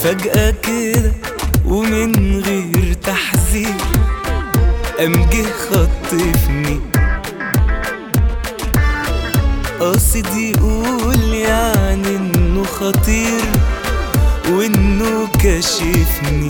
فجأة كده ومن غير تحذير قام جه خطفني، قاصد يقول يعني انه خطير وانه كشفني.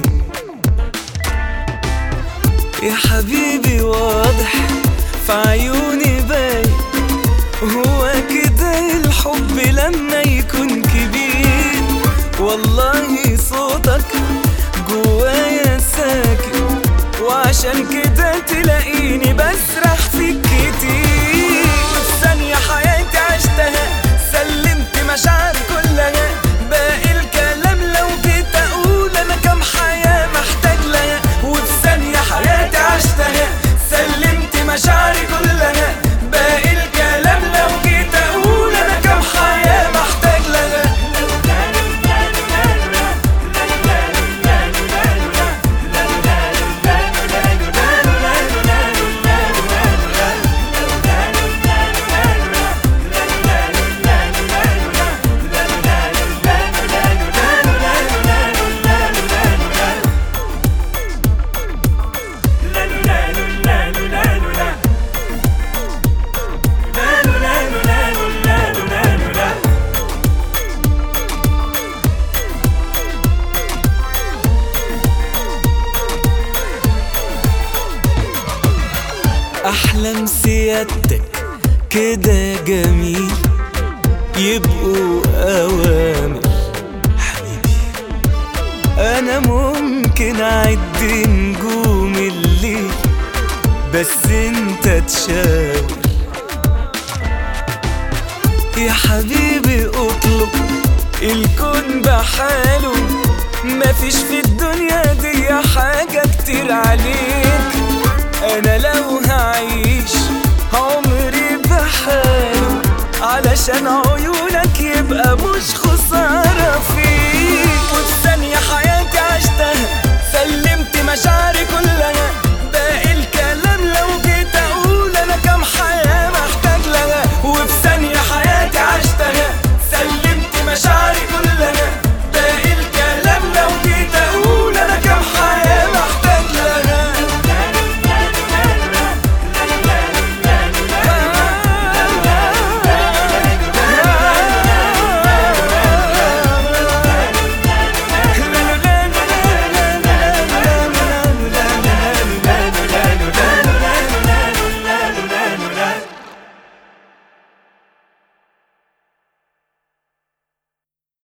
يا حبيبي واضح في عيوني باين، هو كده الحب لما يكون كبير. والله صوتك جوايا ساكن، وعشان كده تلاقيني بسرح فيك كتير. في ثانية حياتي عشتها، سلمت مشاعري كلها، باقي الكلام لو جيت اقول انا كام حياة محتاج لها. وفي ثانية حياتي عشتها، سلمت مشاعري كلها، باقي الكلام لو جيت اقول انا كام حياة محتاج لها. أحلام سيادتك كده جميل، يبقوا أوامر حبيبي. أنا ممكن أعد نجوم الليل بس أنت تشاور. يا حبيبي اطلب الكون بحاله، مفيش في الدنيا